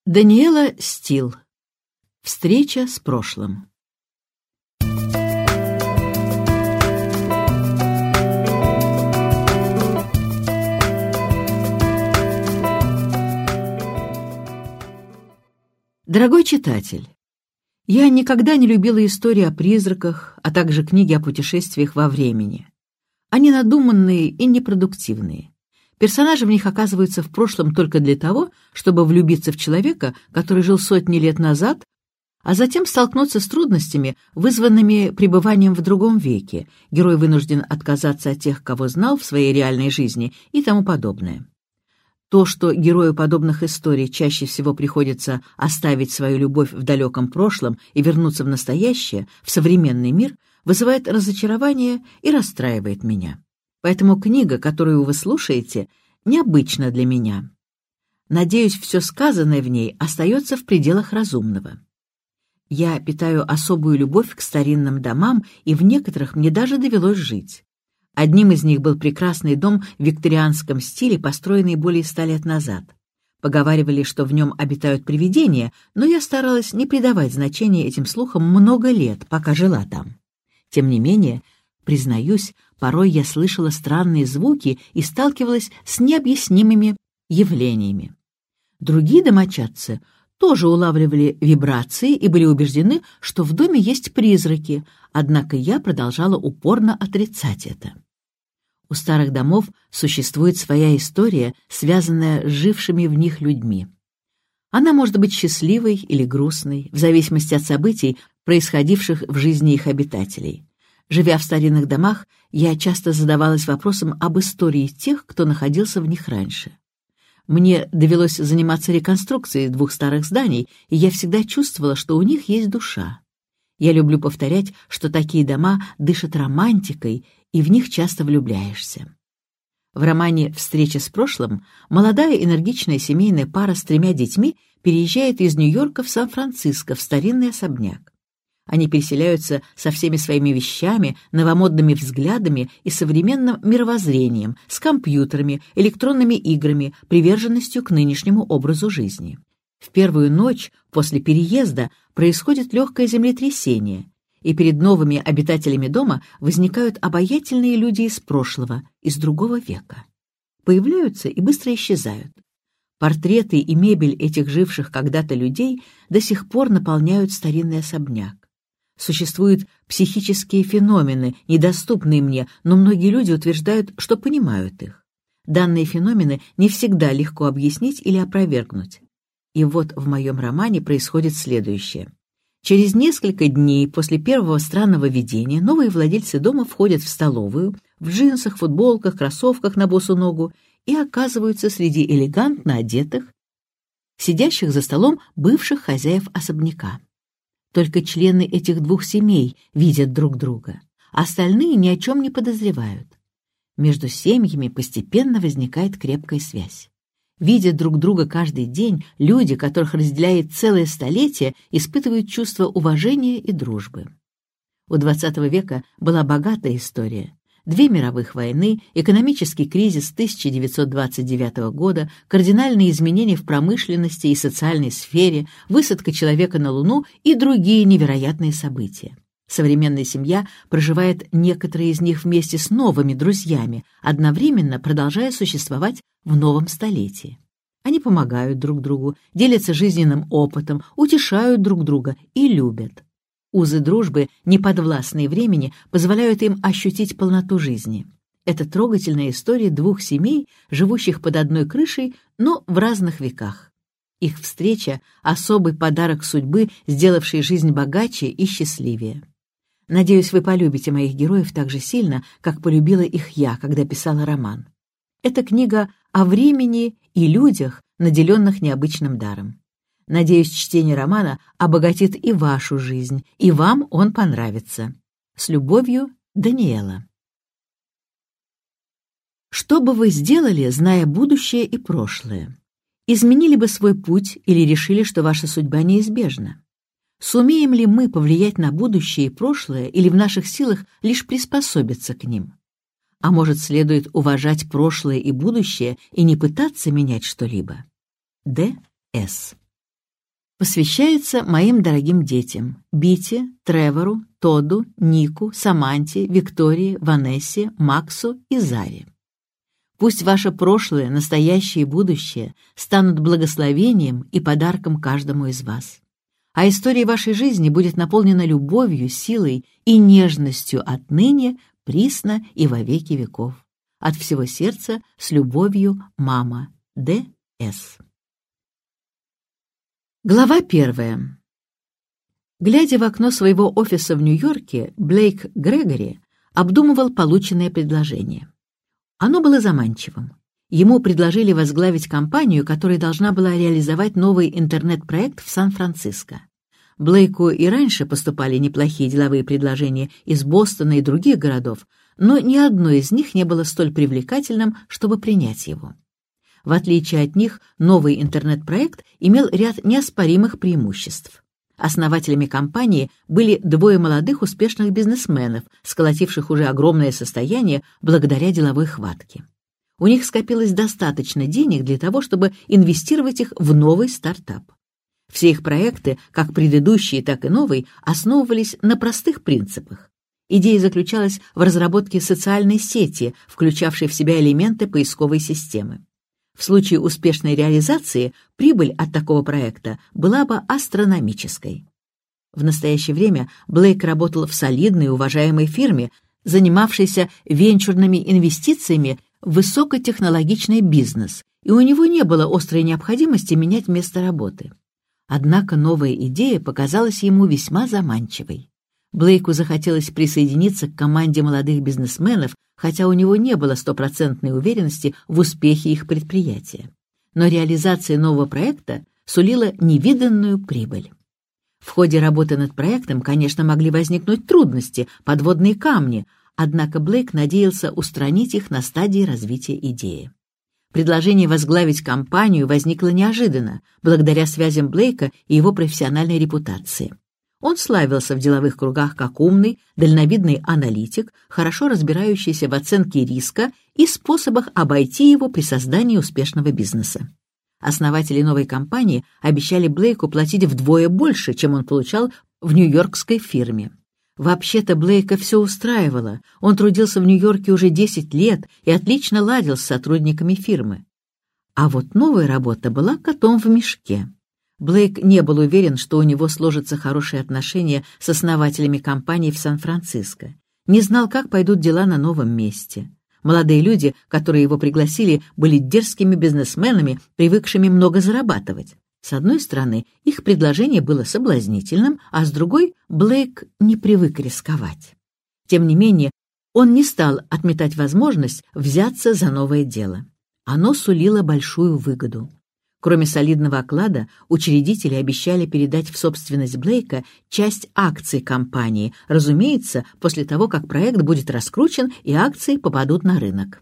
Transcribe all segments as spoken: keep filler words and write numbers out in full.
Даниэла Стил. Встреча с прошлым. Дорогой читатель, я никогда не любила истории о призраках, а также книги о путешествиях во времени. Они надуманные и непродуктивные. Персонажи в них оказываются в прошлом только для того, чтобы влюбиться в человека, который жил сотни лет назад, а затем столкнуться с трудностями, вызванными пребыванием в другом веке. Герой вынужден отказаться от тех, кого знал в своей реальной жизни и тому подобное. То, что герою подобных историй чаще всего приходится оставить свою любовь в далеком прошлом и вернуться в настоящее, в современный мир, вызывает разочарование и расстраивает меня. Поэтому книга, которую вы слушаете, необычна для меня. Надеюсь, все сказанное в ней остается в пределах разумного. Я питаю особую любовь к старинным домам, и в некоторых мне даже довелось жить. Одним из них был прекрасный дом в викторианском стиле, построенный более ста лет назад. Поговаривали, что в нем обитают привидения, но я старалась не придавать значения этим слухам много лет, пока жила там. Тем не менее, признаюсь, порой я слышала странные звуки и сталкивалась с необъяснимыми явлениями. Другие домочадцы тоже улавливали вибрации и были убеждены, что в доме есть призраки, однако я продолжала упорно отрицать это. У старых домов существует своя история, связанная с жившими в них людьми. Она может быть счастливой или грустной, в зависимости от событий, происходивших в жизни их обитателей. Живя в старинных домах, я часто задавалась вопросом об истории тех, кто находился в них раньше. Мне довелось заниматься реконструкцией двух старых зданий, и я всегда чувствовала, что у них есть душа. Я люблю повторять, что такие дома дышат романтикой, и в них часто влюбляешься. В романе «Встреча с прошлым» молодая энергичная семейная пара с тремя детьми переезжает из Нью-Йорка в Сан-Франциско, в старинный особняк. Они переселяются со всеми своими вещами, новомодными взглядами и современным мировоззрением, с компьютерами, электронными играми, приверженностью к нынешнему образу жизни. В первую ночь после переезда происходит легкое землетрясение, и перед новыми обитателями дома возникают обаятельные люди из прошлого, из другого века. Появляются и быстро исчезают. Портреты и мебель этих живших когда-то людей до сих пор наполняют старинный особняк. Существуют психические феномены, недоступные мне, но многие люди утверждают, что понимают их. Данные феномены не всегда легко объяснить или опровергнуть. И вот в моем романе происходит следующее. Через несколько дней после первого странного видения новые владельцы дома входят в столовую в джинсах, футболках, кроссовках на босу ногу и оказываются среди элегантно одетых, сидящих за столом бывших хозяев особняка. Только члены этих двух семей видят друг друга, остальные ни о чем не подозревают. Между семьями постепенно возникает крепкая связь. Видя друг друга каждый день, люди, которых разделяет целое столетие, испытывают чувство уважения и дружбы. У двадцатого века была богатая история. Две мировых войны, экономический кризис тысяча девятьсот двадцать девятого года, кардинальные изменения в промышленности и социальной сфере, высадка человека на Луну и другие невероятные события. Современная семья проживает некоторые из них вместе с новыми друзьями, одновременно продолжая существовать в новом столетии. Они помогают друг другу, делятся жизненным опытом, утешают друг друга и любят. Узы дружбы, неподвластные времени, позволяют им ощутить полноту жизни. Это трогательная история двух семей, живущих под одной крышей, но в разных веках. Их встреча — особый подарок судьбы, сделавший жизнь богаче и счастливее. Надеюсь, вы полюбите моих героев так же сильно, как полюбила их я, когда писала роман. Это книга о времени и людях, наделенных необычным даром. Надеюсь, чтение романа обогатит и вашу жизнь, и вам он понравится. С любовью, Даниэла. Что бы вы сделали, зная будущее и прошлое? Изменили бы свой путь или решили, что ваша судьба неизбежна? Сумеем ли мы повлиять на будущее и прошлое, или в наших силах лишь приспособиться к ним? А может, следует уважать прошлое и будущее и не пытаться менять что-либо? Д. С. Посвящается моим дорогим детям Бите, Тревору, Тодду, Нику, Саманте, Виктории, Ванессе, Максу и Заре. Пусть ваше прошлое, настоящее и будущее станут благословением и подарком каждому из вас. А история вашей жизни будет наполнена любовью, силой и нежностью отныне, присно и во веки веков. От всего сердца, с любовью, мама. Д С Глава первая. Глядя в окно своего офиса в Нью-Йорке, Блейк Грегори обдумывал полученное предложение. Оно было заманчивым. Ему предложили возглавить компанию, которая должна была реализовать новый интернет-проект в Сан-Франциско. Блейку и раньше поступали неплохие деловые предложения из Бостона и других городов, но ни одно из них не было столь привлекательным, чтобы принять его. В отличие от них, новый интернет-проект имел ряд неоспоримых преимуществ. Основателями компании были двое молодых успешных бизнесменов, сколотивших уже огромное состояние благодаря деловой хватке. У них скопилось достаточно денег для того, чтобы инвестировать их в новый стартап. Все их проекты, как предыдущие, так и новый, основывались на простых принципах. Идея заключалась в разработке социальной сети, включавшей в себя элементы поисковой системы. В случае успешной реализации прибыль от такого проекта была бы астрономической. В настоящее время Блейк работал в солидной и уважаемой фирме, занимавшейся венчурными инвестициями в высокотехнологичный бизнес, и у него не было острой необходимости менять место работы. Однако новая идея показалась ему весьма заманчивой. Блейку захотелось присоединиться к команде молодых бизнесменов, хотя у него не было стопроцентной уверенности в успехе их предприятия. Но реализация нового проекта сулила невиданную прибыль. В ходе работы над проектом, конечно, могли возникнуть трудности, подводные камни, однако Блейк надеялся устранить их на стадии развития идеи. Предложение возглавить компанию возникло неожиданно, благодаря связям Блейка и его профессиональной репутации. Он славился в деловых кругах как умный, дальновидный аналитик, хорошо разбирающийся в оценке риска и способах обойти его при создании успешного бизнеса. Основатели новой компании обещали Блейку платить вдвое больше, чем он получал в нью-йоркской фирме. Вообще-то Блейка все устраивало. Он трудился в Нью-Йорке уже десять лет и отлично ладил с сотрудниками фирмы. А вот новая работа была котом в мешке. Блейк не был уверен, что у него сложатся хорошие отношения с основателями компании в Сан-Франциско. Не знал, как пойдут дела на новом месте. Молодые люди, которые его пригласили, были дерзкими бизнесменами, привыкшими много зарабатывать. С одной стороны, их предложение было соблазнительным, а с другой Блейк не привык рисковать. Тем не менее, он не стал отметать возможность взяться за новое дело. Оно сулило большую выгоду. Кроме солидного оклада, учредители обещали передать в собственность Блейка часть акций компании, разумеется, после того, как проект будет раскручен и акции попадут на рынок.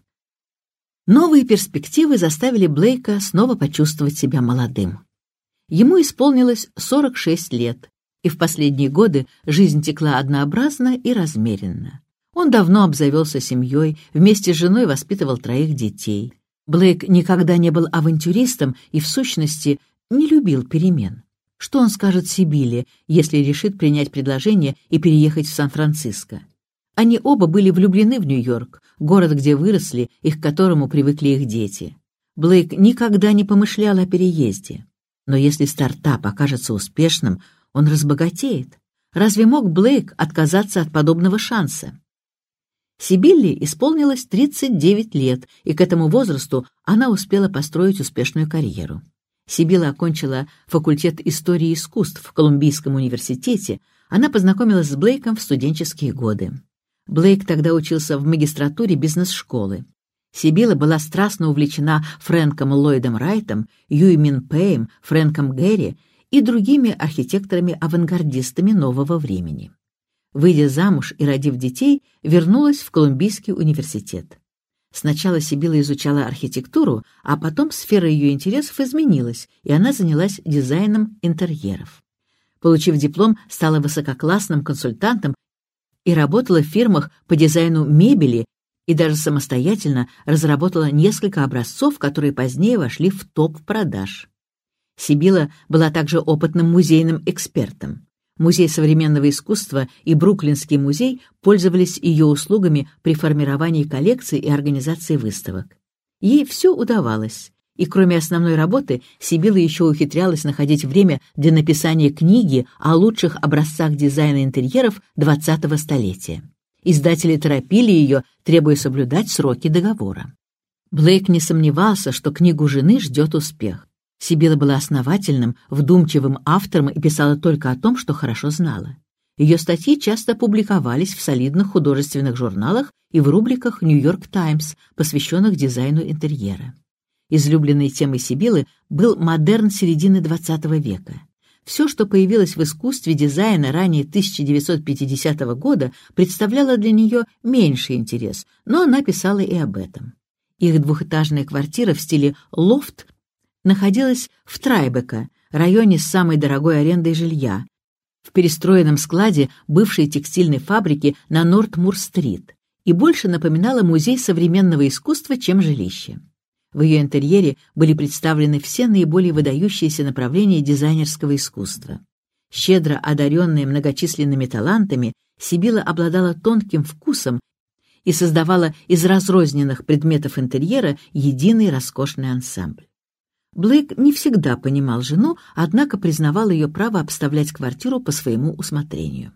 Новые перспективы заставили Блейка снова почувствовать себя молодым. Ему исполнилось сорок шесть лет, и в последние годы жизнь текла однообразно и размеренно. Он давно обзавелся семьей, вместе с женой воспитывал троих детей. Блейк никогда не был авантюристом и, в сущности, не любил перемен. Что он скажет Сибилле, если решит принять предложение и переехать в Сан-Франциско? Они оба были влюблены в Нью-Йорк, город, где выросли и к которому привыкли их дети. Блейк никогда не помышлял о переезде. Но если стартап окажется успешным, он разбогатеет. Разве мог Блейк отказаться от подобного шанса? Сибилле исполнилось тридцать девять лет, и к этому возрасту она успела построить успешную карьеру. Сибилла окончила факультет истории искусств в Колумбийском университете. Она познакомилась с Блейком в студенческие годы. Блейк тогда учился в магистратуре бизнес-школы. Сибилла была страстно увлечена Фрэнком Ллойдом Райтом, Юй Мин Пэем, Фрэнком Гэри и другими архитекторами-авангардистами нового времени. Выйдя замуж и родив детей, вернулась в Колумбийский университет. Сначала Сибилла изучала архитектуру, а потом сфера ее интересов изменилась, и она занялась дизайном интерьеров. Получив диплом, стала высококлассным консультантом и работала в фирмах по дизайну мебели и даже самостоятельно разработала несколько образцов, которые позднее вошли в топ продаж. Сибила была также опытным музейным экспертом. Музей современного искусства и Бруклинский музей пользовались ее услугами при формировании коллекций и организации выставок. Ей все удавалось, и кроме основной работы Сибила еще ухитрялась находить время для написания книги о лучших образцах дизайна интерьеров двадцатого столетия. Издатели торопили ее, требуя соблюдать сроки договора. Блейк не сомневался, что книгу жены ждет успех. Сибила была основательным, вдумчивым автором и писала только о том, что хорошо знала. Ее статьи часто публиковались в солидных художественных журналах и в рубриках «Нью-Йорк Таймс», посвященных дизайну интерьера. Излюбленной темой Сибилы был модерн середины двадцатого века. Все, что появилось в искусстве дизайна ранее тысяча девятьсот пятидесятого года, представляло для нее меньший интерес, но она писала и об этом. Их двухэтажная квартира в стиле лофт находилась в Трайбека, районе с самой дорогой арендой жилья, в перестроенном складе бывшей текстильной фабрики на Нортмур-стрит, и больше напоминала музей современного искусства, чем жилище. В ее интерьере были представлены все наиболее выдающиеся направления дизайнерского искусства. Щедро одаренная многочисленными талантами, Сибила обладала тонким вкусом и создавала из разрозненных предметов интерьера единый роскошный ансамбль. Блейк не всегда понимал жену, однако признавал ее право обставлять квартиру по своему усмотрению.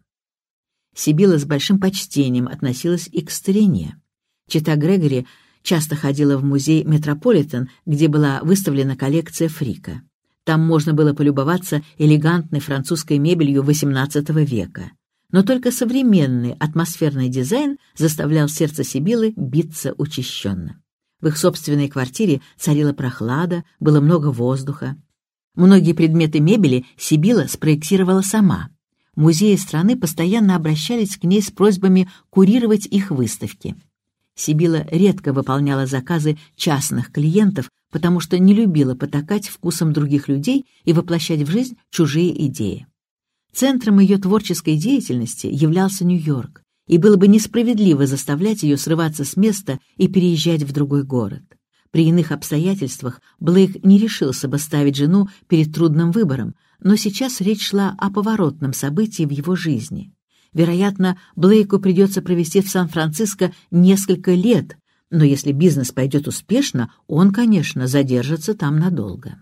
Сибила с большим почтением относилась и к старине. Чета Грегори часто ходила в музей Метрополитен, где была выставлена коллекция Фрика. Там можно было полюбоваться элегантной французской мебелью восемнадцатого века. Но только современный атмосферный дизайн заставлял сердце Сибилы биться учащенно. В их собственной квартире царила прохлада, было много воздуха. Многие предметы мебели Сибила спроектировала сама. Музеи страны постоянно обращались к ней с просьбами курировать их выставки. Сибила редко выполняла заказы частных клиентов, потому что не любила потакать вкусом других людей и воплощать в жизнь чужие идеи. Центром ее творческой деятельности являлся Нью-Йорк, и было бы несправедливо заставлять ее срываться с места и переезжать в другой город. При иных обстоятельствах Блейк не решился бы ставить жену перед трудным выбором, но сейчас речь шла о поворотном событии в его жизни. Вероятно, Блейку придется провести в Сан-Франциско несколько лет, но если бизнес пойдет успешно, он, конечно, задержится там надолго.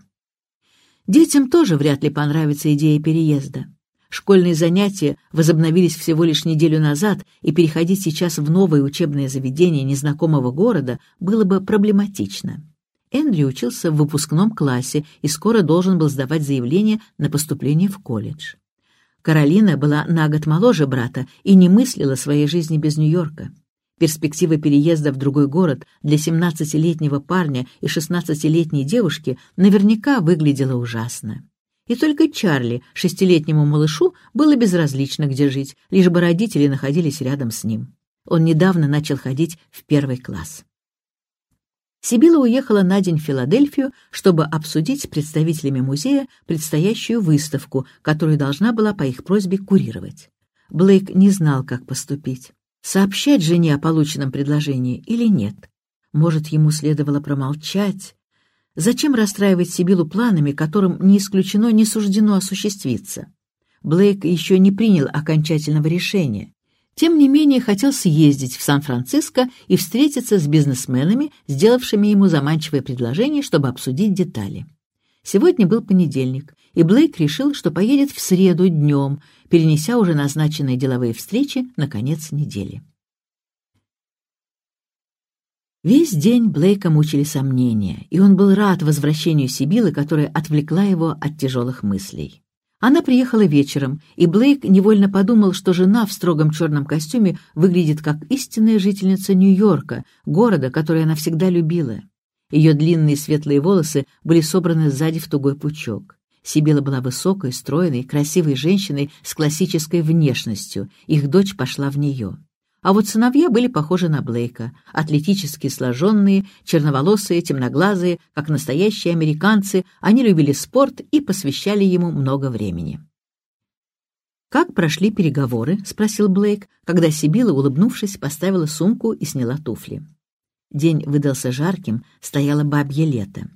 Детям тоже вряд ли понравится идея переезда. Школьные занятия возобновились всего лишь неделю назад, и переходить сейчас в новое учебное заведение незнакомого города было бы проблематично. Эндрю учился в выпускном классе и скоро должен был сдавать заявление на поступление в колледж. Каролина была на год моложе брата и не мыслила своей жизни без Нью-Йорка. Перспектива переезда в другой город для семнадцатилетнего парня и шестнадцатилетней девушки наверняка выглядела ужасно. И только Чарли, шестилетнему малышу, было безразлично, где жить, лишь бы родители находились рядом с ним. Он недавно начал ходить в первый класс. Сибила уехала на день в Филадельфию, чтобы обсудить с представителями музея предстоящую выставку, которую должна была по их просьбе курировать. Блейк не знал, как поступить. Сообщать жене о полученном предложении или нет? Может, ему следовало промолчать? Зачем расстраивать Сибилу планами, которым не исключено, не суждено осуществиться? Блейк еще не принял окончательного решения. Тем не менее, хотел съездить в Сан-Франциско и встретиться с бизнесменами, сделавшими ему заманчивое предложение, чтобы обсудить детали. Сегодня был понедельник, и Блейк решил, что поедет в среду днем, перенеся уже назначенные деловые встречи на конец недели. Весь день Блейка мучили сомнения, и он был рад возвращению Сибилы, которая отвлекла его от тяжелых мыслей. Она приехала вечером, и Блейк невольно подумал, что жена в строгом черном костюме выглядит как истинная жительница Нью-Йорка, города, который она всегда любила. Ее длинные светлые волосы были собраны сзади в тугой пучок. Сибила была высокой, стройной, красивой женщиной с классической внешностью, их дочь пошла в нее. А вот сыновья были похожи на Блейка, атлетически сложенные, черноволосые, темноглазые, как настоящие американцы, они любили спорт и посвящали ему много времени. «Как прошли переговоры?» — спросил Блейк, когда Сибила, улыбнувшись, поставила сумку и сняла туфли. День выдался жарким, стояло бабье лето.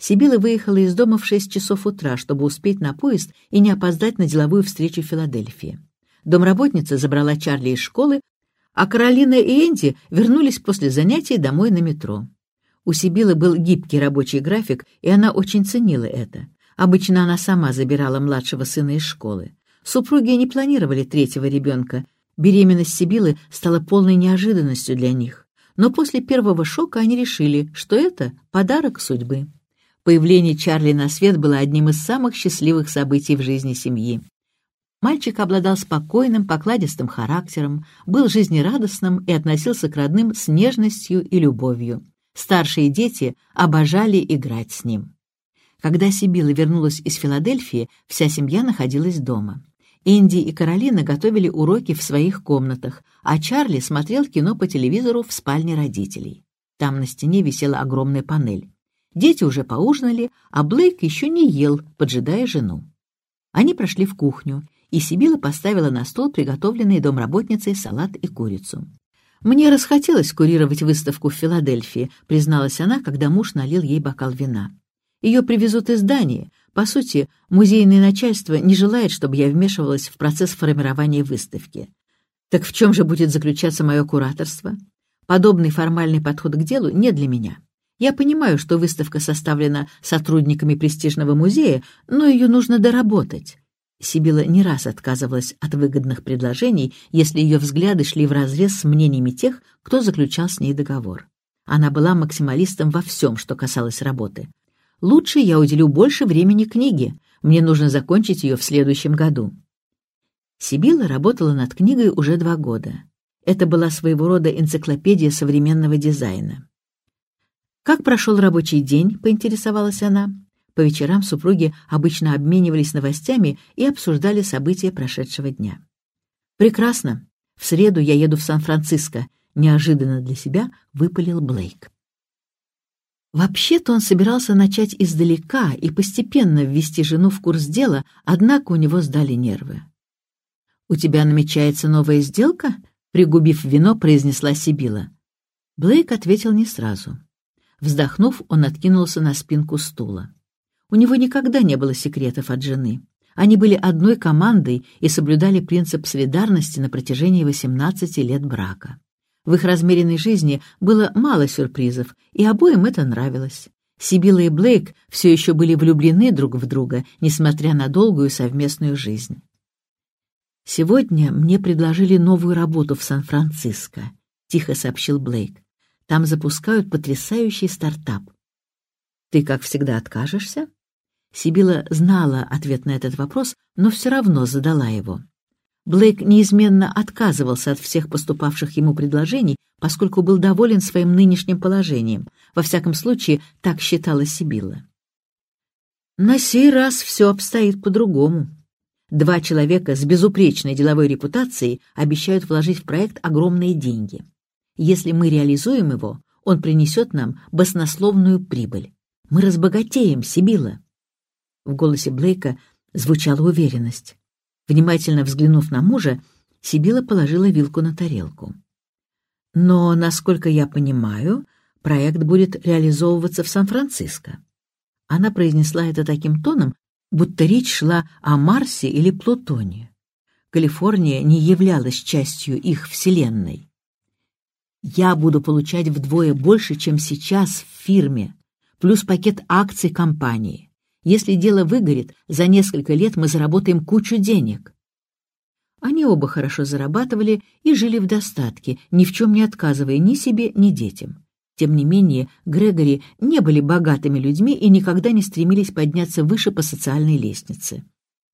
Сибила выехала из дома в шесть часов утра, чтобы успеть на поезд и не опоздать на деловую встречу в Филадельфии. Домработница забрала Чарли из школы, а Каролина и Энди вернулись после занятий домой на метро. У Сибилы был гибкий рабочий график, и она очень ценила это. Обычно она сама забирала младшего сына из школы. Супруги не планировали третьего ребенка. Беременность Сибилы стала полной неожиданностью для них. Но после первого шока они решили, что это подарок судьбы. Появление Чарли на свет было одним из самых счастливых событий в жизни семьи. Мальчик обладал спокойным, покладистым характером, был жизнерадостным и относился к родным с нежностью и любовью. Старшие дети обожали играть с ним. Когда Сибила вернулась из Филадельфии, вся семья находилась дома. Энди и Каролина готовили уроки в своих комнатах, а Чарли смотрел кино по телевизору в спальне родителей. Там на стене висела огромная панель. Дети уже поужинали, а Блейк еще не ел, поджидая жену. Они прошли в кухню, и Сибила поставила на стол приготовленные домработницей салат и курицу. «Мне расхотелось курировать выставку в Филадельфии», призналась она, когда муж налил ей бокал вина. «Ее привезут из Дании. По сути, музейное начальство не желает, чтобы я вмешивалась в процесс формирования выставки. Так в чем же будет заключаться мое кураторство? Подобный формальный подход к делу не для меня. Я понимаю, что выставка составлена сотрудниками престижного музея, но ее нужно доработать». Сибила не раз отказывалась от выгодных предложений, если ее взгляды шли вразрез с мнениями тех, кто заключал с ней договор. Она была максималистом во всем, что касалось работы. «Лучше я уделю больше времени книге. Мне нужно закончить ее в следующем году». Сибила работала над книгой уже два года. Это была своего рода энциклопедия современного дизайна. «Как прошел рабочий день?» — поинтересовалась она. По вечерам супруги обычно обменивались новостями и обсуждали события прошедшего дня. «Прекрасно. В среду я еду в Сан-Франциско», — неожиданно для себя выпалил Блейк. Вообще-то он собирался начать издалека и постепенно ввести жену в курс дела, однако у него сдали нервы. «У тебя намечается новая сделка?» — пригубив вино, произнесла Сибила. Блейк ответил не сразу. Вздохнув, он откинулся на спинку стула. У него никогда не было секретов от жены. Они были одной командой и соблюдали принцип солидарности на протяжении восемнадцати лет брака. В их размеренной жизни было мало сюрпризов, и обоим это нравилось. Сибила и Блейк все еще были влюблены друг в друга, несмотря на долгую совместную жизнь. «Сегодня мне предложили новую работу в Сан-Франциско», — тихо сообщил Блейк. «Там запускают потрясающий стартап». «Ты, как всегда, откажешься?» Сибила знала ответ на этот вопрос, но все равно задала его. Блейк неизменно отказывался от всех поступавших ему предложений, поскольку был доволен своим нынешним положением. Во всяком случае, так считала Сибила. На сей раз все обстоит по-другому. Два человека с безупречной деловой репутацией обещают вложить в проект огромные деньги. Если мы реализуем его, он принесет нам баснословную прибыль. Мы разбогатеем, Сибила. В голосе Блейка звучала уверенность. Внимательно взглянув на мужа, Сибила положила вилку на тарелку. «Но, насколько я понимаю, проект будет реализовываться в Сан-Франциско». Она произнесла это таким тоном, будто речь шла о Марсе или Плутоне. Калифорния не являлась частью их вселенной. «Я буду получать вдвое больше, чем сейчас в фирме, плюс пакет акций компании. Если дело выгорит, за несколько лет мы заработаем кучу денег». Они оба хорошо зарабатывали и жили в достатке, ни в чем не отказывая ни себе, ни детям. Тем не менее, Грегори не были богатыми людьми и никогда не стремились подняться выше по социальной лестнице.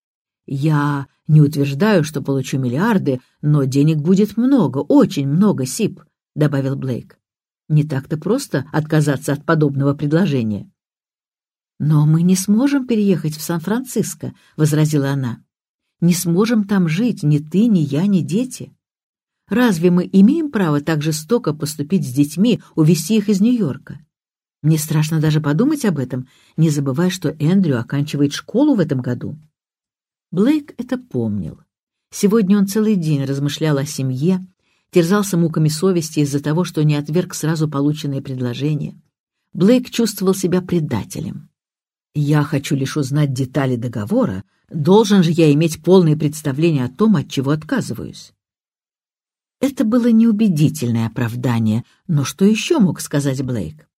«Я не утверждаю, что получу миллиарды, но денег будет много, очень много, Сиб», — добавил Блейк. «Не так-то просто отказаться от подобного предложения». «Но мы не сможем переехать в Сан-Франциско», — возразила она. «Не сможем там жить ни ты, ни я, ни дети. Разве мы имеем право так жестоко поступить с детьми, увезти их из Нью-Йорка? Мне страшно даже подумать об этом, не забывая, что Эндрю оканчивает школу в этом году». Блейк это помнил. Сегодня он целый день размышлял о семье, терзался муками совести из-за того, что не отверг сразу полученное предложение. Блейк чувствовал себя предателем. Я хочу лишь узнать детали договора. Должен же я иметь полное представление о том, от чего отказываюсь. Это было неубедительное оправдание, но что еще мог сказать Блейк?